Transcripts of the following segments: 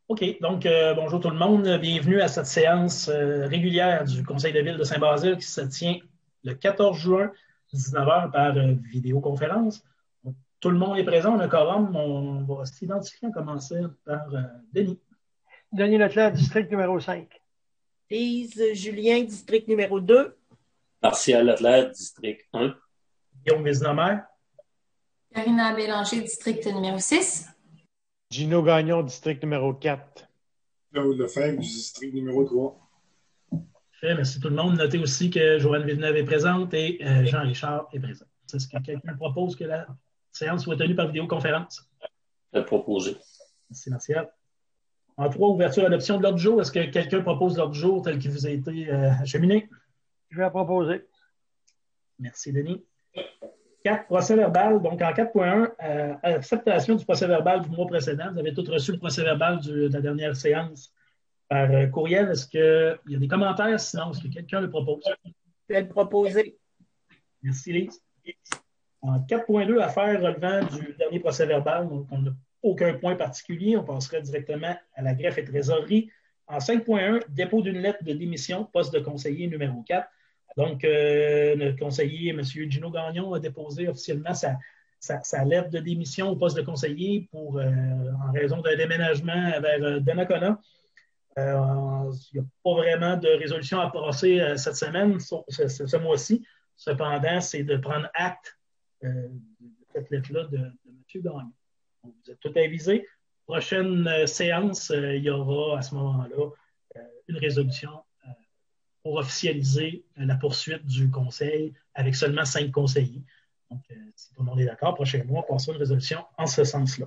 OK, donc bonjour tout le monde. Bienvenue à cette séance régulière du Conseil de ville de Saint-Basile qui se tient le 14 juin, 19 heures par vidéoconférence. Donc, tout le monde est présent, on a quorum. On va s'identifier, on commencer par Denis. Denis Leclerc, district numéro 5. Lise Julien, district numéro 2. Martial Leclerc, district 1. Guillaume Vézinomer. Karina Bélanger, district numéro 6. Gino Gagnon, district numéro 4. Claude Lefebvre, district numéro 3. Parfait, merci tout le monde. Notez aussi que Joanne Villeneuve est présente et Jean-Richard est présent. Est-ce que quelqu'un propose que la séance soit tenue par vidéoconférence? Proposé. Merci, Martial. En 3, ouverture adoption de l'ordre du jour. Est-ce que quelqu'un propose l'ordre du jour tel qu'il vous a été acheminé? Je vais la proposer. Merci, Denis. 4, procès verbal. Donc, en 4.1, acceptation du procès verbal du mois précédent. Vous avez tous reçu le procès verbal de la dernière séance par courriel. Est-ce qu'il y a des commentaires? Sinon, est-ce que quelqu'un le propose? Je vais le proposer. Merci, Lise. En 4.2, affaires relevant du dernier procès verbal. Donc, on n'a aucun point particulier. On passerait directement à la greffe et trésorerie. En 5.1, dépôt d'une lettre de démission, poste de conseiller numéro 4. Donc, le conseiller, M. Gino Gagnon, a déposé officiellement sa lettre de démission au poste de conseiller en raison d'un déménagement vers Donnacona. Il n'y a pas vraiment de résolution à passer cette semaine, ce mois-ci. Cependant, c'est de prendre acte de cette lettre-là de M. Gagnon. Donc, vous êtes tout avisés. Prochaine séance, il y aura à ce moment-là une résolution pour officialiser la poursuite du conseil avec seulement 5 conseillers. Donc, si tout le monde est d'accord, prochain mois, passons une résolution en ce sens-là.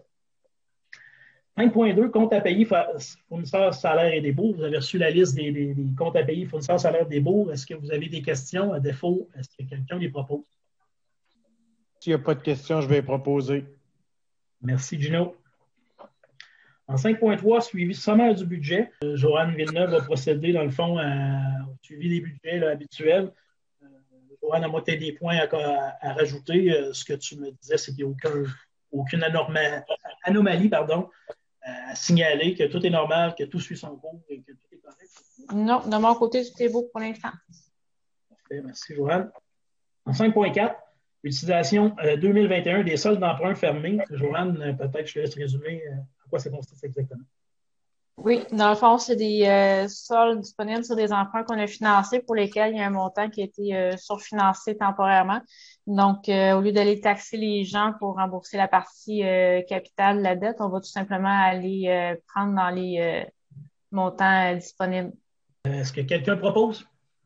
5.2, compte à payer, fournisseurs, salaires et débours. Vous avez reçu la liste des comptes à payer, fournisseurs, salaires et débours. Est-ce que vous avez des questions? À défaut, est-ce que quelqu'un les propose? S'il n'y a pas de questions, je vais les proposer. Merci, Gino. En 5.3, suivi sommaire du budget. Joanne Villeneuve va procéder, dans le fond, au suivi des budgets habituels. Joanne, à moi, tu as des points à rajouter. Ce que tu me disais, c'est qu'il n'y a aucune anomalie à signaler, que tout est normal, que tout suit son cours et que tout est correct. Non, de mon côté, tout est beau pour l'instant. Parfait, merci, Joanne. En 5.4, utilisation 2021 des soldes d'emprunt fermés. Joanne, peut-être je te laisse résumer à quoi ça consiste exactement. Oui, dans le fond, c'est des soldes disponibles sur des emprunts qu'on a financés pour lesquels il y a un montant qui a été surfinancé temporairement. Donc, au lieu d'aller taxer les gens pour rembourser la partie capitale de la dette, on va tout simplement aller prendre dans les montants disponibles. Est-ce que quelqu'un propose?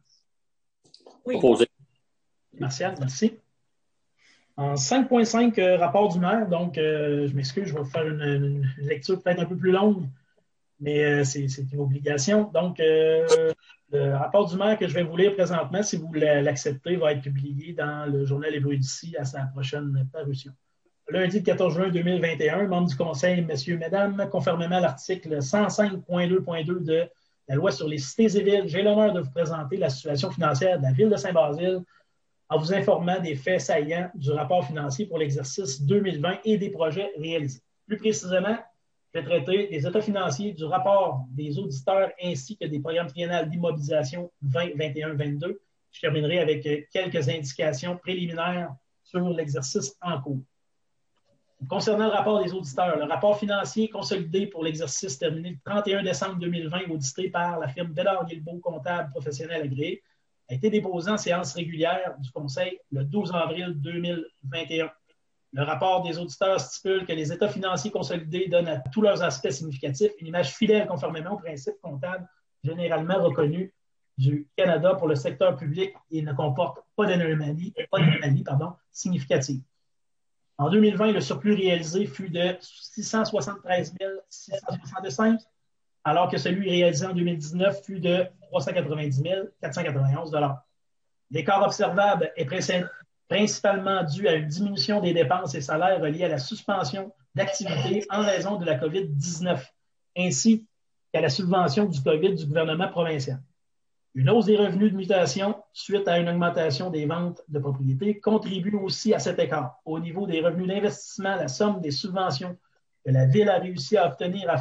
Oui. Proposé. Martial, merci. En 5.5, rapport du maire. Donc, je m'excuse, je vais vous faire une lecture peut-être un peu plus longue, mais c'est une obligation. Donc, le rapport du maire que je vais vous lire présentement, si vous l'acceptez, va être publié dans le journal Hébreu d'ici à sa prochaine parution. Lundi 14 juin 2021, membres du Conseil, messieurs, mesdames, conformément à l'article 105.2.2 de la loi sur les cités et villes, j'ai l'honneur de vous présenter la situation financière de la ville de Saint-Basile en vous informant des faits saillants du rapport financier pour l'exercice 2020 et des projets réalisés. Plus précisément, je vais traiter des états financiers, du rapport des auditeurs ainsi que des programmes triennales d'immobilisation 2021-22. Je terminerai avec quelques indications préliminaires sur l'exercice en cours. Concernant le rapport des auditeurs, le rapport financier consolidé pour l'exercice terminé le 31 décembre 2020, audité par la firme Bédard-Guilbeault comptable professionnel agréé, a été déposé en séance régulière du Conseil le 12 avril 2021. Le rapport des auditeurs stipule que les états financiers consolidés donnent à tous leurs aspects significatifs une image fidèle conformément aux principes comptables généralement reconnus du Canada pour le secteur public et ne comporte pas d'anomalie significative. En 2020, le surplus réalisé fut de 673 665, alors que celui réalisé en 2019 fut de 390 491 $. L'écart observable est principalement dû à une diminution des dépenses et salaires reliées à la suspension d'activité en raison de la COVID-19, ainsi qu'à la subvention du COVID du gouvernement provincial. Une hausse des revenus de mutation suite à une augmentation des ventes de propriétés contribue aussi à cet écart. Au niveau des revenus d'investissement, la somme des subventions que la Ville a réussi à obtenir afin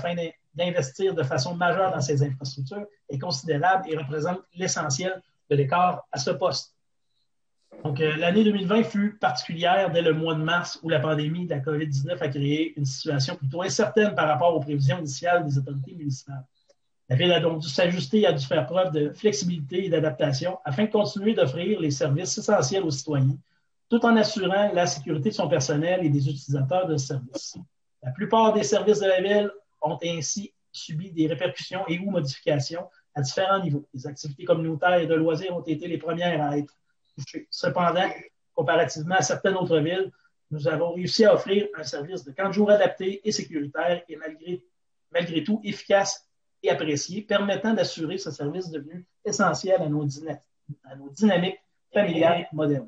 d'investir de façon majeure dans ces infrastructures est considérable et représente l'essentiel de l'écart à ce poste. Donc, l'année 2020 fut particulière dès le mois de mars où la pandémie de la COVID-19 a créé une situation plutôt incertaine par rapport aux prévisions initiales des autorités municipales. La Ville a donc dû s'ajuster et a dû faire preuve de flexibilité et d'adaptation afin de continuer d'offrir les services essentiels aux citoyens, tout en assurant la sécurité de son personnel et des utilisateurs de services. La plupart des services de la Ville ont ainsi subi des répercussions et ou modifications à différents niveaux. Les activités communautaires et de loisirs ont été les premières à être touchées. Cependant, comparativement à certaines autres villes, nous avons réussi à offrir un service de camp de jour adapté et sécuritaire et malgré tout efficace et apprécié, permettant d'assurer ce service devenu essentiel à nos dynamiques familiales modernes.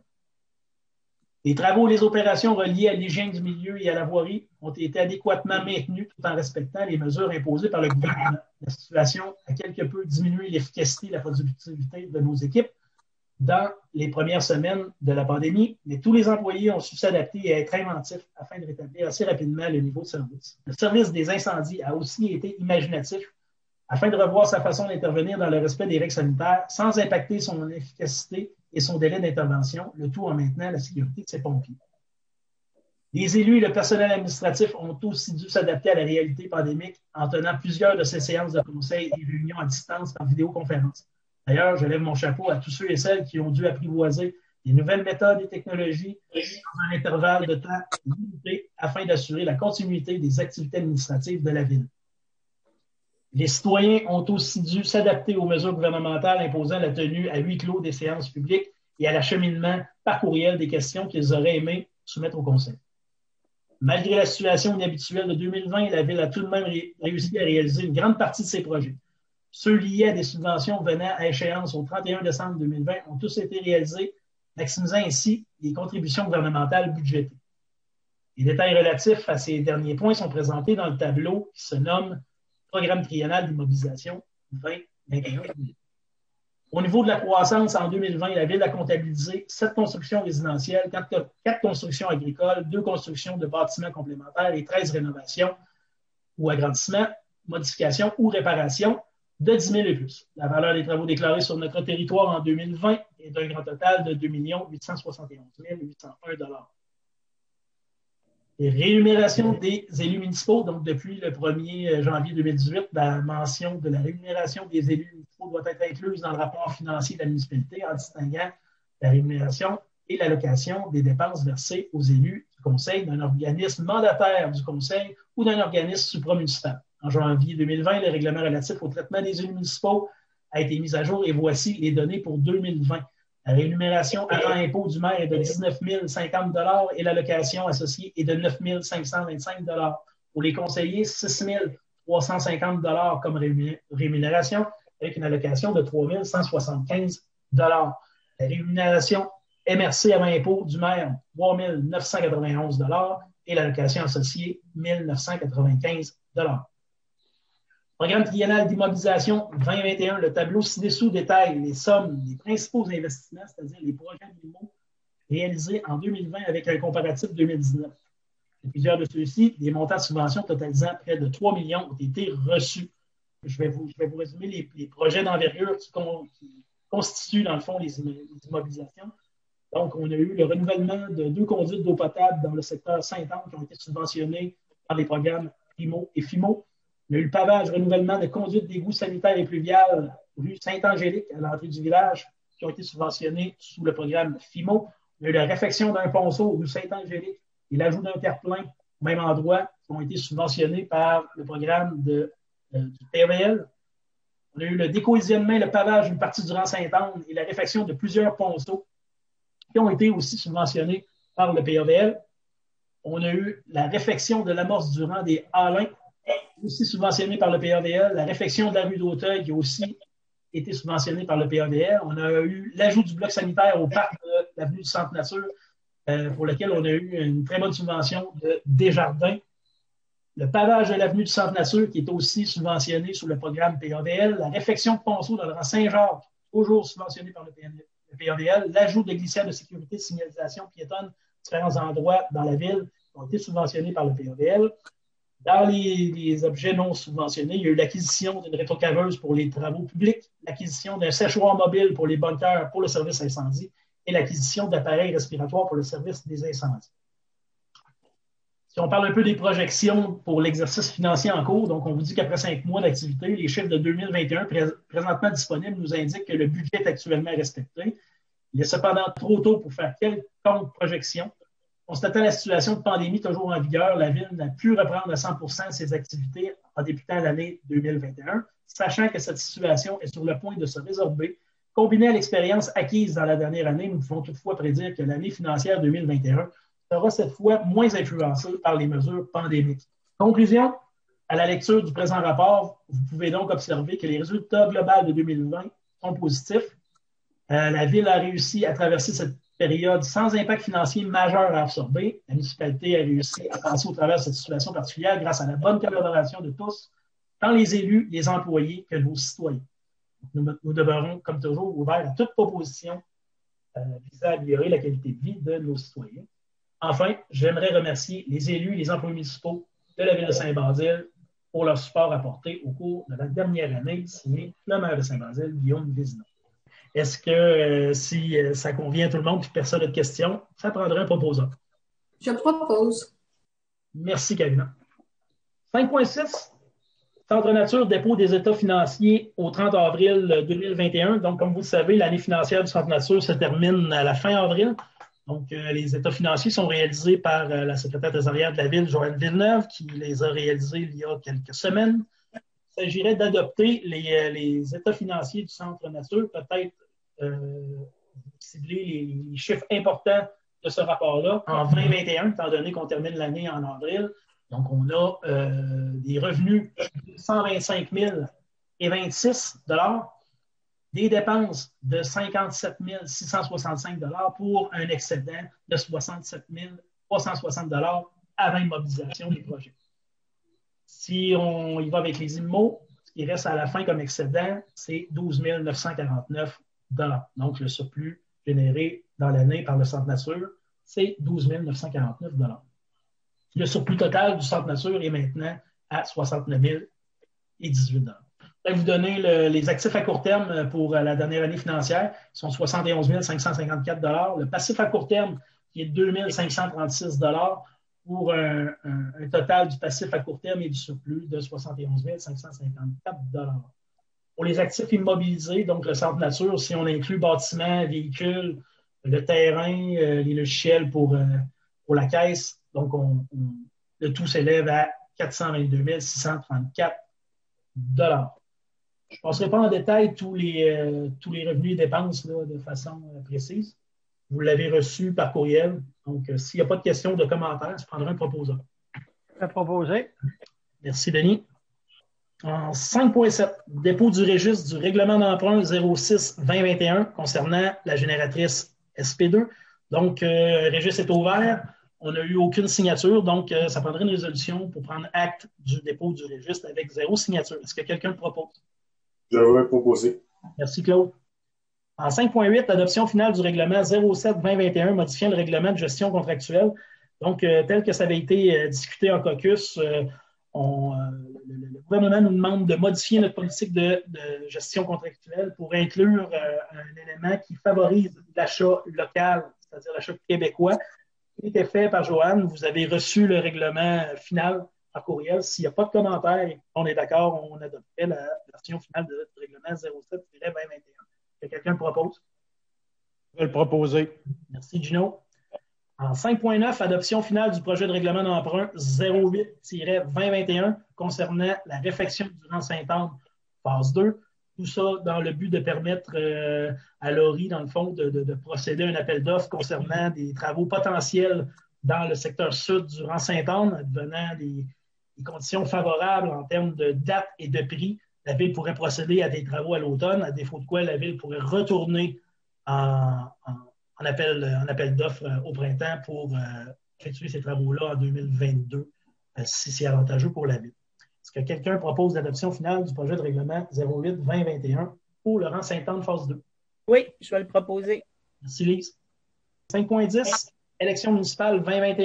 Les travaux et les opérations reliées à l'hygiène du milieu et à la voirie ont été adéquatement maintenus tout en respectant les mesures imposées par le gouvernement. La situation a quelque peu diminué l'efficacité et la productivité de nos équipes dans les premières semaines de la pandémie, mais tous les employés ont su s'adapter et être inventifs afin de rétablir assez rapidement le niveau de service. Le service des incendies a aussi été imaginatif afin de revoir sa façon d'intervenir dans le respect des règles sanitaires sans impacter son efficacité et son délai d'intervention, le tout en maintenant la sécurité de ses pompiers. Les élus et le personnel administratif ont aussi dû s'adapter à la réalité pandémique en tenant plusieurs de ces séances de conseil et réunions à distance par vidéoconférence. D'ailleurs, je lève mon chapeau à tous ceux et celles qui ont dû apprivoiser les nouvelles méthodes et technologies dans un intervalle de temps limité afin d'assurer la continuité des activités administratives de la Ville. Les citoyens ont aussi dû s'adapter aux mesures gouvernementales imposant la tenue à huis clos des séances publiques et à l'acheminement par courriel des questions qu'ils auraient aimé soumettre au Conseil. Malgré la situation inhabituelle de 2020, la Ville a tout de même réussi à réaliser une grande partie de ses projets. Ceux liés à des subventions venant à échéance au 31 décembre 2020 ont tous été réalisés, maximisant ainsi les contributions gouvernementales budgétées. Les détails relatifs à ces derniers points sont présentés dans le tableau qui se nomme Programme triennal d'immobilisation 2021. Au niveau de la croissance, en 2020, la Ville a comptabilisé 7 constructions résidentielles, 4 constructions agricoles, 2 constructions de bâtiments complémentaires et 13 rénovations ou agrandissements, modifications ou réparations de 10 000 et plus. La valeur des travaux déclarés sur notre territoire en 2020 est d'un grand total de 2 871 801 $. Les rémunérations des élus municipaux, donc depuis le 1er janvier 2018, la mention de la rémunération des élus municipaux doit être incluse dans le rapport financier de la municipalité en distinguant la rémunération et l'allocation des dépenses versées aux élus du Conseil d'un organisme mandataire du Conseil ou d'un organisme supramunicipal. En janvier 2020, le règlement relatif au traitement des élus municipaux a été mis à jour et voici les données pour 2020. La rémunération avant impôt du maire est de 19 050 $ et l'allocation associée est de 9 525 $. Pour les conseillers, 6 350 $ comme rémunération avec une allocation de 3 175 $. La rémunération MRC avant impôt du maire, 3 991 $ et l'allocation associée, 1 995 $. Programme triennal d'immobilisation 2021, le tableau ci-dessous détaille les sommes des principaux investissements, c'est-à-dire les projets d'immo réalisés en 2020 avec un comparatif 2019. Et plusieurs de ceux-ci, des montants de subventions totalisant près de 3 millions ont été reçus. Je vais vous résumer les projets d'envergure qui constituent, dans le fond, les immobilisations. Donc, on a eu le renouvellement de 2 conduites d'eau potable dans le secteur Sainte-Anne qui ont été subventionnés par les programmes PRIMO et FIMO. On a eu le pavage, renouvellement de conduites d'égouts sanitaires et pluviales rue Sainte-Angélique à l'entrée du village qui ont été subventionnés sous le programme FIMO. On a eu la réfection d'un ponceau rue Sainte-Angélique et l'ajout d'un terre-plein au même endroit qui ont été subventionnés par le programme du PAVL. On a eu le décohésionnement et le pavage d'une partie du rang Sainte-Anne et la réfection de plusieurs ponceaux qui ont été aussi subventionnés par le PAVL. On a eu la réfection de l'amorce du rang des Halins, aussi subventionné par le PAVL, la réfection de la rue d'Auteuil qui a aussi été subventionnée par le PAVL. On a eu l'ajout du bloc sanitaire au parc de l'avenue du Centre Nature, pour lequel on a eu une très bonne subvention de Desjardins. Le pavage de l'avenue du Centre Nature qui est aussi subventionné sous le programme PAVL. La réfection de ponceau dans le rang Saint-Jacques, toujours subventionné par le PAVL. L'ajout de glissières de sécurité de signalisation piétonne à différents endroits dans la ville qui ont été subventionnés par le PAVL. Dans les objets non subventionnés, il y a eu l'acquisition d'une rétrocaveuse pour les travaux publics, l'acquisition d'un séchoir mobile pour les bunkers pour le service incendie et l'acquisition d'appareils respiratoires pour le service des incendies. Si on parle un peu des projections pour l'exercice financier en cours, donc on vous dit qu'après 5 mois d'activité, les chiffres de 2021 présentement disponibles nous indiquent que le budget est actuellement respecté. Il est cependant trop tôt pour faire quelconque projection. Constatant la situation de pandémie toujours en vigueur, la Ville n'a pu reprendre à 100% ses activités en débutant l'année 2021, sachant que cette situation est sur le point de se résorber. Combiné à l'expérience acquise dans la dernière année, nous pouvons toutefois prédire que l'année financière 2021 sera cette fois moins influencée par les mesures pandémiques. Conclusion, à la lecture du présent rapport, vous pouvez donc observer que les résultats globaux de 2020 sont positifs. La Ville a réussi à traverser cette période sans impact financier majeur à absorber. La municipalité a réussi à passer au travers de cette situation particulière grâce à la bonne collaboration de tous, tant les élus, les employés que nos citoyens. Nous demeurons, comme toujours, ouverts à toute proposition visant à améliorer la qualité de vie de nos citoyens. Enfin, j'aimerais remercier les élus et les employés municipaux de la Ville de Saint-Basile pour leur support apporté au cours de la dernière année, signé le maire de Saint-Basile, Guillaume Vézina. Est-ce que si ça convient à tout le monde et que personne n'a de questions, ça prendrait un proposant? Je propose. Merci, Karina. 5.6, Centre Nature, dépôt des états financiers au 30 avril 2021. Donc, comme vous le savez, l'année financière du Centre Nature se termine à la fin avril. Donc, les états financiers sont réalisés par la secrétaire trésorière de la Ville, Joanne Villeneuve, qui les a réalisés il y a quelques semaines. Il s'agirait d'adopter les états financiers du Centre Nature, peut-être cibler les chiffres importants de ce rapport-là en 2021, étant donné qu'on termine l'année en avril. Donc, on a des revenus de 125 026 $, des dépenses de 57 665 $ pour un excédent de 67 360 $ avant immobilisation des projets. Si on y va avec les IMO, ce qui reste à la fin comme excédent, c'est 12 949 $. Donc, le surplus généré dans l'année par le Centre Nature, c'est 12 949 $. Le surplus total du Centre Nature est maintenant à 69 018 $. Je vais vous donner les actifs à court terme pour la dernière année financière, qui sont 71 554 $. Le passif à court terme, qui est 2 536 $ pour un total du passif à court terme et du surplus de 71 554 $. Pour les actifs immobilisés, donc le Centre Nature, si on inclut bâtiments, véhicules, le terrain, les logiciels pour la caisse, donc le tout s'élève à 422 634 $. Je ne passerai pas en détail tous les revenus et dépenses là, de façon précise. Vous l'avez reçu par courriel. Donc, s'il n'y a pas de questions ou de commentaires, je prendrai un proposant. À proposer. Merci, Denis. En 5.7, dépôt du registre du règlement d'emprunt 06-2021 concernant la génératrice SP2. Donc, le registre est ouvert. On n'a eu aucune signature, donc ça prendrait une résolution pour prendre acte du dépôt du registre avec 0 signature. Est-ce que quelqu'un le propose? Je vais proposer. Merci, Claude. En 5.8, l'adoption finale du règlement 07-2021 modifiant le règlement de gestion contractuelle. Donc, tel que ça avait été discuté en caucus, le gouvernement nous demande de modifier notre politique de gestion contractuelle pour inclure un élément qui favorise l'achat local, c'est-à-dire l'achat québécois, qui était fait par Joanne. Vous avez reçu le règlement final par courriel. S'il n'y a pas de commentaires, on est d'accord, on adopterait la version finale du règlement 07-2021. Est-ce que quelqu'un le propose? Je vais le proposer. Merci, Gino. En 5.9, adoption finale du projet de règlement d'emprunt 08-2021 concernant la réfection du Rang Sainte-Anne, phase 2. Tout ça dans le but de permettre à l'ORI, dans le fond, de procéder à un appel d'offres concernant des travaux potentiels dans le secteur sud du Rang Sainte-Anne, advenant des conditions favorables en termes de date et de prix. La Ville pourrait procéder à des travaux à l'automne, à défaut de quoi la Ville pourrait retourner en appel d'offres au printemps pour effectuer ces travaux-là en 2022, si c'est avantageux pour la Ville. Est-ce que quelqu'un propose l'adoption finale du projet de règlement 08-2021 pour le Rang Sainte-Anne, phase 2? Oui, je vais le proposer. Merci, Lise. 5.10, élection municipale 2021.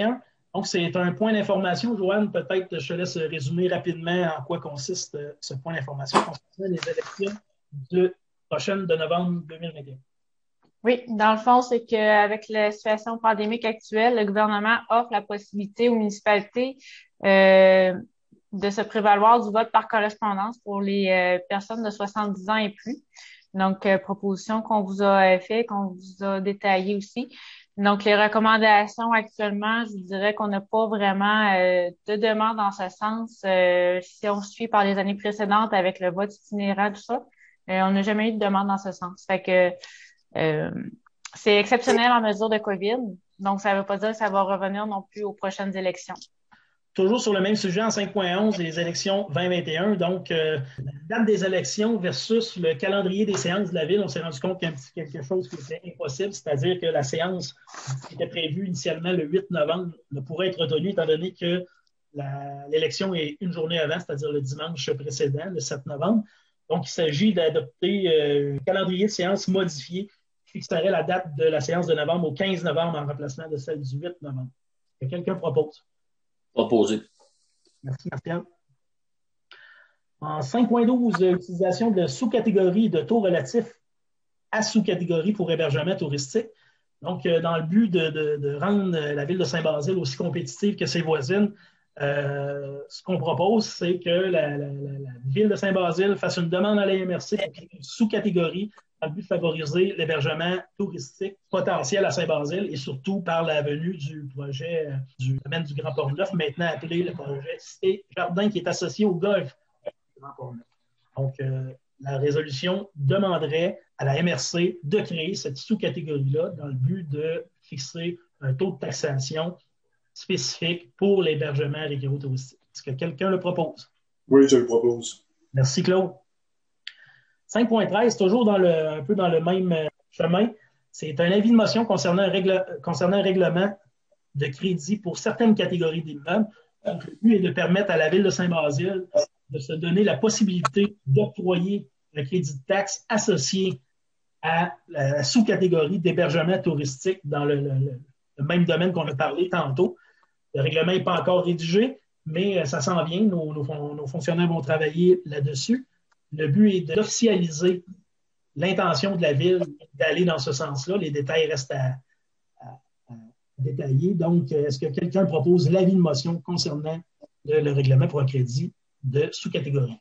Donc, c'est un point d'information. Joanne, peut-être je te laisse résumer rapidement en quoi consiste ce point d'information concernant les élections prochaines de novembre 2021. Oui, dans le fond, c'est qu'avec la situation pandémique actuelle, le gouvernement offre la possibilité aux municipalités de se prévaloir du vote par correspondance pour les personnes de 70 ans et plus. Donc, proposition qu'on vous a fait, qu'on vous a détaillée aussi. Donc, les recommandations actuellement, je vous dirais qu'on n'a pas vraiment de demande dans ce sens. Si on suit par les années précédentes avec le vote itinérant, tout ça, on n'a jamais eu de demande dans ce sens. Fait que c'est exceptionnel en mesure de COVID. Donc, ça ne veut pas dire que ça va revenir non plus aux prochaines élections. Toujours sur le même sujet, en 5.11, les élections 2021. Donc, la date des élections versus le calendrier des séances de la Ville, on s'est rendu compte qu'il y a quelque chose qui était impossible, c'est-à-dire que la séance qui était prévue initialement le 8 novembre ne pourrait être retenue étant donné que l'élection est une journée avant, c'est-à-dire le dimanche précédent, le 7 novembre. Donc, il s'agit d'adopter un calendrier de séance modifié qui fixerait la date de la séance de novembre au 15 novembre en remplacement de celle du 8 novembre. Est-ce que quelqu'un propose? Proposé. Merci, Martial. En 5.12, utilisation de sous-catégories de taux relatifs à sous-catégories pour hébergement touristique. Donc, dans le but de rendre la ville de Saint-Basile aussi compétitive que ses voisines, ce qu'on propose, c'est que la ville de Saint-Basile fasse une demande à la MRC pour créer une sous-catégorie dans le but de favoriser l'hébergement touristique potentiel à Saint-Basile et surtout par la venue du projet du domaine du Grand Port-Neuf, maintenant appelé le projet Cité Jardin, qui est associé au golf du Grand Port-Neuf. Donc, la résolution demanderait à la MRC de créer cette sous-catégorie-là dans le but de fixer un taux de taxation spécifique pour l'hébergement récréo-touristique. Est-ce que quelqu'un le propose? Oui, je le propose. Merci, Claude. 5.13, toujours un peu dans le même chemin, c'est un avis de motion concernant un règlement de crédit pour certaines catégories d'immeubles. Donc, le but est de permettre à la Ville de Saint-Basile de se donner la possibilité d'octroyer un crédit de taxe associé à la sous-catégorie d'hébergement touristique dans le même domaine qu'on a parlé tantôt. Le règlement n'est pas encore rédigé, mais ça s'en vient. Nos fonctionnaires vont travailler là-dessus. Le but est d'officialiser l'intention de la Ville d'aller dans ce sens-là. Les détails restent à détailler. Donc, est-ce que quelqu'un propose l'avis de motion concernant le règlement pour un crédit de sous-catégorie?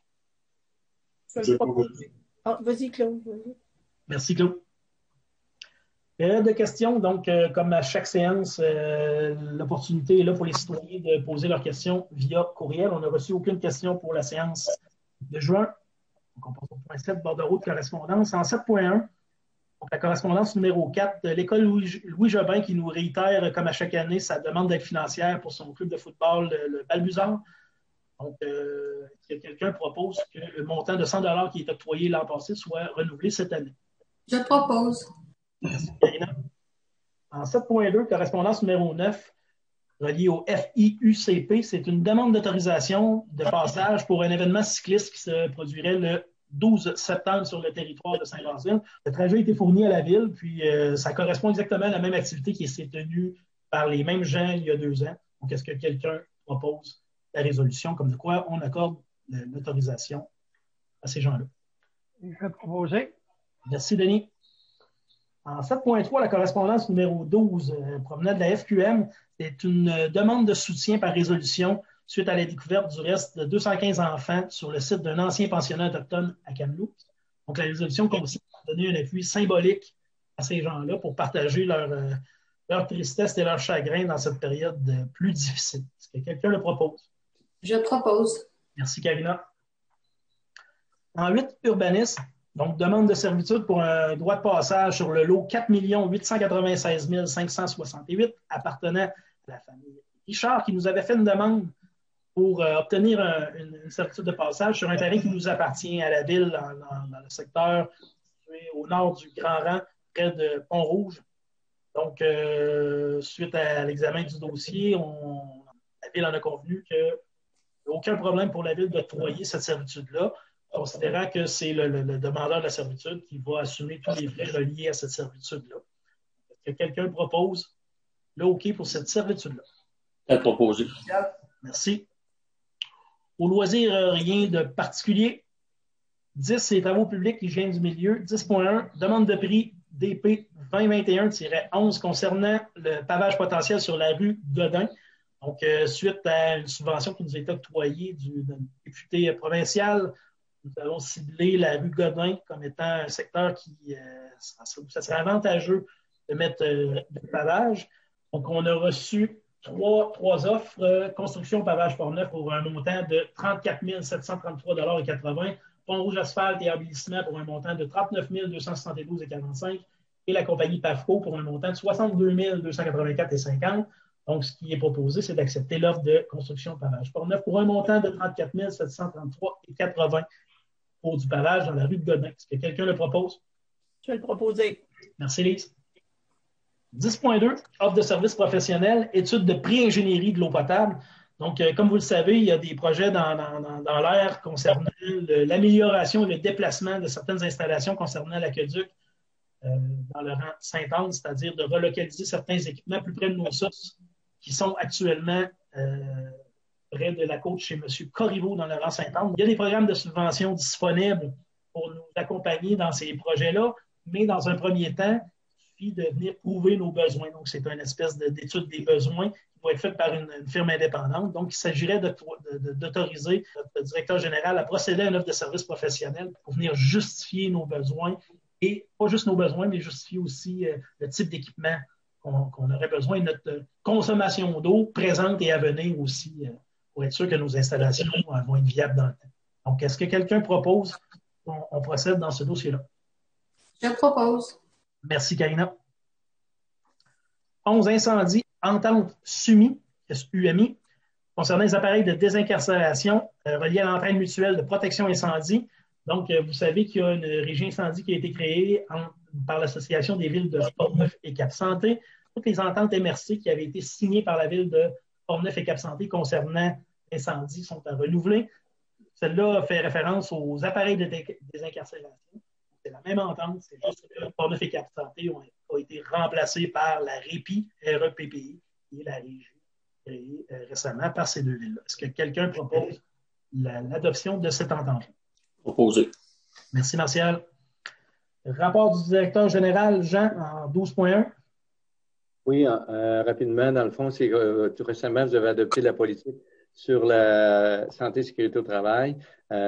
Je le propose. Ah, vas-y, Claude. Vas-y. Merci, Claude. Période de questions. Donc, comme à chaque séance, l'opportunité est là pour les citoyens de poser leurs questions via courriel. On n'a reçu aucune question pour la séance de juin. Donc, on passe au point 7, bordereau de correspondance. En 7.1, donc la correspondance numéro 4 de l'école Louis Jobin qui nous réitère, comme à chaque année, sa demande d'aide financière pour son club de football, le Balbuzard. Donc, est-ce que quelqu'un propose que le montant de 100 $ qui est octroyé l'an passé soit renouvelé cette année? Je propose. Merci, Karina. En 7.2, correspondance numéro 9, reliée au FIUCP, c'est une demande d'autorisation de passage pour un événement cycliste qui se produirait le 12 septembre sur le territoire de Saint-Basile. Le trajet a été fourni à la ville, puis ça correspond exactement à la même activité qui s'est tenue par les mêmes gens il y a 2 ans. Donc, est-ce que quelqu'un propose la résolution comme de quoi on accorde l'autorisation à ces gens-là? Je vais proposer. Merci, Denis. En 7.3, la correspondance numéro 12, provenant de la FQM, c'est une demande de soutien par résolution suite à la découverte du reste de 215 enfants sur le site d'un ancien pensionnat autochtone à Kamloops. Donc, la résolution consiste à donner un appui symbolique à ces gens-là pour partager leur tristesse et leur chagrin dans cette période plus difficile. Est-ce que quelqu'un le propose? Je propose. Merci, Karina. En 8, urbanisme. Donc, demande de servitude pour un droit de passage sur le lot 4 896 568 appartenant à la famille Richard qui nous avait fait une demande pour obtenir une servitude de passage sur un terrain qui nous appartient à la ville dans le secteur situé au nord du Grand Rang, près de Pont-Rouge. Donc, suite à l'examen du dossier, la ville en a convenu qu'il n'y a aucun problème pour la ville d'octroyer cette servitude-là, considérant que c'est le demandeur de la servitude qui va assumer tous les frais reliés à cette servitude-là. Est-ce que quelqu'un propose le OK pour cette servitude-là? Tel proposé. Merci. Au loisir, rien de particulier. 10, c'est les travaux publics, hygiène du milieu. 10.1, demande de prix DP 2021-11 concernant le pavage potentiel sur la rue Godin. Donc, suite à une subvention qui nous a été octroyée du député provincial, nous avons ciblé la rue Godin comme étant un secteur qui, ça serait avantageux de mettre du pavage. Donc, on a reçu trois offres. Construction pavage Port-Neuf pour un montant de 34 733,80 $. Pont Rouge Asphalte et embellissement pour un montant de 39 272,45 $. Et la compagnie PAFCO pour un montant de 62 284,50 $. Donc, ce qui est proposé, c'est d'accepter l'offre de construction pavage Port-Neuf pour un montant de 34 733,80 $ pour du pavage dans la rue de Godin. Est-ce que quelqu'un le propose? Je vais le proposer. Merci, Lise. 10.2, offre de services professionnels, études de pré-ingénierie de l'eau potable. Donc, comme vous le savez, il y a des projets dans l'air concernant l'amélioration et le déplacement de certaines installations concernant l'aqueduc dans le rang Sainte-Anne, c'est-à-dire de relocaliser certains équipements plus près de nos sources qui sont actuellement près de la côte chez M. Corriveau dans le rang Sainte-Anne. Il y a des programmes de subvention disponibles pour nous accompagner dans ces projets-là, mais dans un premier temps, il suffit de venir prouver nos besoins. Donc, c'est une espèce d'étude des besoins qui va être faite par une firme indépendante. Donc, il s'agirait d'autoriser notre directeur général à procéder à une offre de service professionnel pour venir justifier nos besoins et pas juste nos besoins, mais justifier aussi le type d'équipement qu'on aurait besoin, notre consommation d'eau présente et à venir aussi, pour être sûr que nos installations vont être viables dans le temps. Donc, est-ce que quelqu'un propose qu'on procède dans ce dossier-là? Je propose. Merci, Karina. 11, incendie, entente SUMI, SUMI, concernant les appareils de désincarcération reliés à l'entraîne mutuelle de protection incendie. Donc, vous savez qu'il y a une régie incendie qui a été créée par l'Association des villes de Port-Neuf et Cap-Santé. Toutes les ententes MRC qui avaient été signées par la ville de Port-Neuf et Cap-Santé concernant l'incendie sont à renouveler. Celle-là fait référence aux appareils de désincarcération. C'est la même entente, c'est juste que Port-Neuf et Cap-Santé ont été remplacés par la REPI, REPPI, qui est la régie créée récemment par ces deux villes-là. Est-ce que quelqu'un propose l'adoption de cette entente? Proposé. Merci, Martial. Rapport du directeur général, Jean, en 12.1. Oui, rapidement, dans le fond, c'est tout récemment, vous avez adopté la politique sur la santé et sécurité au travail.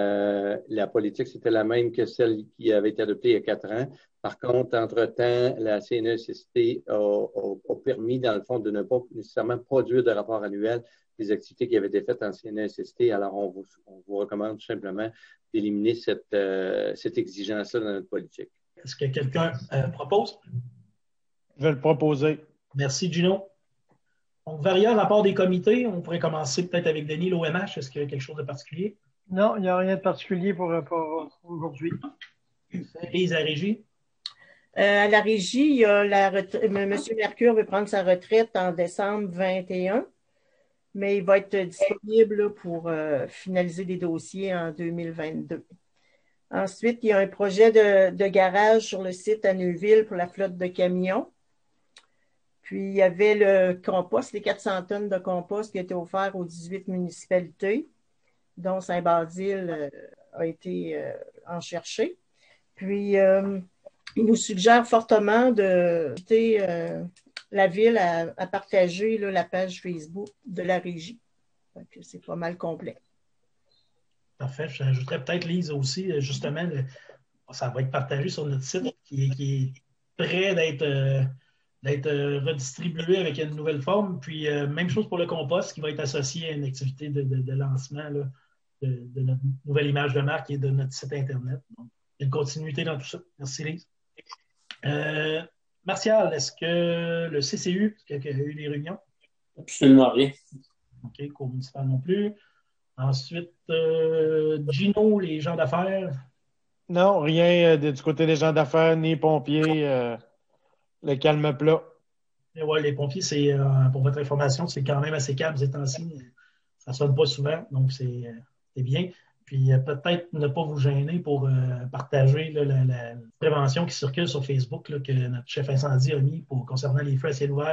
La politique, c'était la même que celle qui avait été adoptée il y a 4 ans. Par contre, entre-temps, la CNESST a permis, dans le fond, de ne pas nécessairement produire de rapport annuel des activités qui avaient été faites en CNESST. Alors, on vous recommande tout simplement d'éliminer cette exigence-là dans notre politique. Est-ce que quelqu'un propose? Je vais le proposer. Merci, Gino. Donc, Varia, rapport des comités. On pourrait commencer peut-être avec Denis, l'OMH. Est-ce qu'il y a quelque chose de particulier? Non, il n'y a rien de particulier pour aujourd'hui. Lise, à la régie. À la régie, il y a M. Mercure veut prendre sa retraite en décembre 2021, mais il va être disponible pour finaliser des dossiers en 2022. Ensuite, il y a un projet de garage sur le site à Neuville pour la flotte de camions. Puis, il y avait le compost, les 400 tonnes de compost qui étaient offerts aux 18 municipalités, dont Saint-Basile a été en chercher. Puis, il nous suggère fortement d'inviter la ville à partager la page Facebook de la régie. C'est pas mal complet. Parfait. J'ajouterais peut-être, Lise, aussi, justement, ça va être partagé sur notre site qui est prêt d'être redistribué avec une nouvelle forme. Puis, même chose pour le compost qui va être associé à une activité de lancement là, de notre nouvelle image de marque et de notre site Internet. Donc, il y a une continuité dans tout ça. Merci, Lise. Martial, est-ce que le CCU, est-ce qu'il y a eu des réunions? Absolument rien. OK, cour municipal non plus. Ensuite, Gino, les gens d'affaires. Non, rien du côté des gens d'affaires, ni pompiers. Le calme plat. Et ouais, les pompiers, c'est pour votre information, c'est quand même assez calme ces temps-ci. Ça ne sonne pas souvent, donc c'est bien. Puis peut-être ne pas vous gêner pour partager la prévention qui circule sur Facebook là, que notre chef incendie a mis concernant les feux à ciel ouvert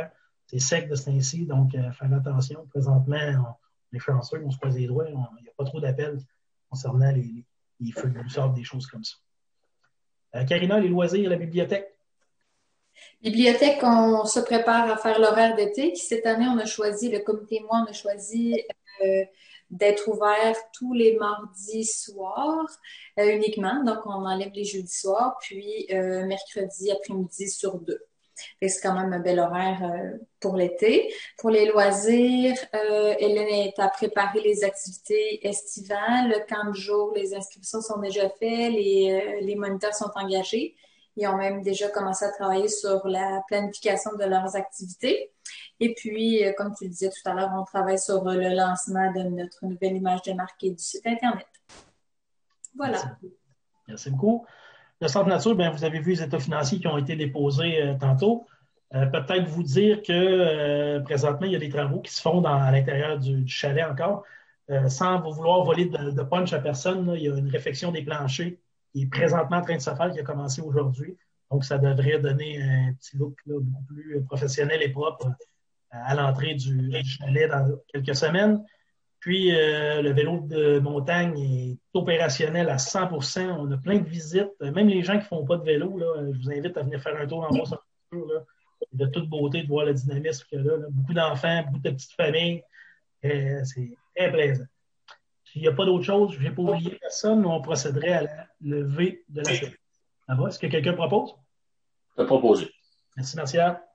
c'est sec de ce temps-ci, donc faire attention. Présentement, on est chanceux, on se pose les doigts, il n'y a pas trop d'appels concernant les feux de broussard, des choses comme ça. Karina, les loisirs, la bibliothèque? Bibliothèque, on se prépare à faire l'horaire d'été. Cette année, le comité et moi, on a choisi d'être ouvert tous les mardis soirs uniquement. Donc, on enlève les jeudis soirs, puis mercredi après-midi sur 2. C'est quand même un bel horaire pour l'été. Pour les loisirs, Hélène est à préparer les activités estivales. Le camp de jour, les inscriptions sont déjà faites, les moniteurs sont engagés. Ils ont même déjà commencé à travailler sur la planification de leurs activités. Et puis, comme tu le disais tout à l'heure, on travaille sur le lancement de notre nouvelle image de marque et du site Internet. Voilà. Merci beaucoup. Le Centre Nature, bien, vous avez vu les états financiers qui ont été déposés tantôt. Peut-être vous dire que présentement, il y a des travaux qui se font à l'intérieur du chalet encore. Sans vouloir voler de punch à personne, là, il y a une réfection des planchers qui est présentement en train de se faire, qui a commencé aujourd'hui. Donc, ça devrait donner un petit look là, beaucoup plus professionnel et propre à l'entrée du chalet dans quelques semaines. Puis, le vélo de montagne est opérationnel à 100%. On a plein de visites. Même les gens qui ne font pas de vélo, là, je vous invite à venir faire un tour en bas sur la voiture. C'est de toute beauté de voir le dynamisme qu'il y a là. Beaucoup d'enfants, beaucoup de petites familles. C'est très plaisant. S'il n'y a pas d'autre chose, je n'ai pas oublié personne, on procéderait à la levée de la séance. Ça va? Est-ce que quelqu'un propose? Je vais proposer. Merci, Martial.